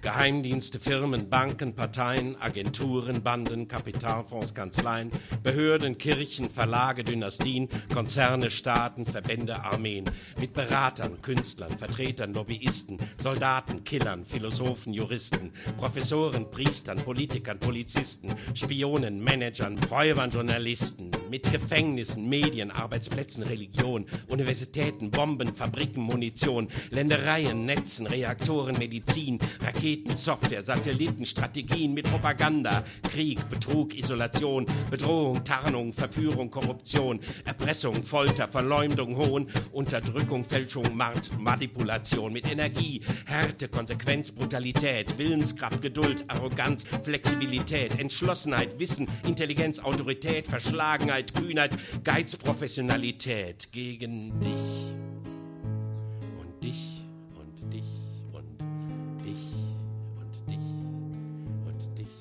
Geheimdienste, Firmen, Banken, Parteien, Agenturen, Banden, Kapitalfonds, Kanzleien, Behörden, Kirchen, Verlage, Dynastien, Konzerne, Staaten, Verbände, Armeen. Mit Beratern, Künstlern, Vertretern, Lobbyisten, Soldaten, Killern, Philosophen, Juristen, Professoren, Priestern, Politikern, Polizisten, Spionen, Managern, Räubern, Journalisten. Mit Gefängnissen, Medien, Arbeitsplätzen, Religion, Universitäten, Bomben, Fabriken, Munition, Ländereien, Netzen, Reaktoren, Medizin, Raketen, Software, Satelliten, Strategien mit Propaganda, Krieg, Betrug, Isolation, Bedrohung, Tarnung, Verführung, Korruption, Erpressung, Folter, Verleumdung, Hohn, Unterdrückung, Fälschung, Mord, Manipulation, mit Energie, Härte, Konsequenz, Brutalität, Willenskraft, Geduld, Arroganz, Flexibilität, Entschlossenheit, Wissen, Intelligenz, Autorität, Verschlagenheit, Kühnheit, Geiz, Professionalität gegen dich und dich und dich und dich und dich und dich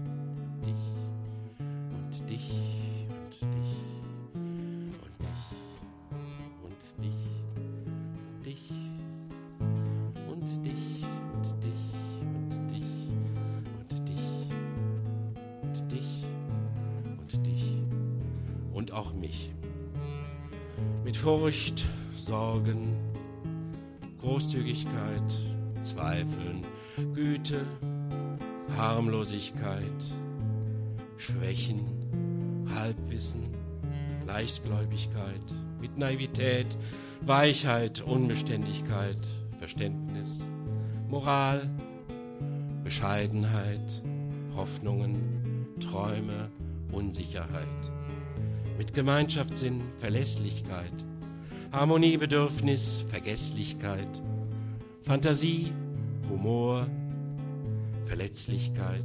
und dich und dich und dich und dich und dich und dich und dich und dich und dich und dich und dich und auch mich. Mit Furcht, Sorgen, Großzügigkeit, Zweifeln, Güte, Harmlosigkeit, Schwächen, Halbwissen, Leichtgläubigkeit, mit Naivität, Weichheit, Unbeständigkeit, Verständnis, Moral, Bescheidenheit, Hoffnungen, Träume, Unsicherheit. Mit Gemeinschaftssinn, Verlässlichkeit, Harmoniebedürfnis, Vergesslichkeit, Fantasie, Humor, Verletzlichkeit.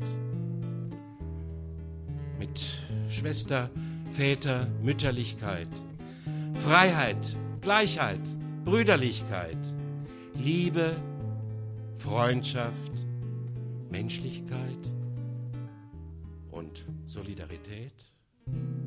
Mit Schwester, Väter, Mütterlichkeit, Freiheit, Gleichheit, Brüderlichkeit, Liebe, Freundschaft, Menschlichkeit und Solidarität.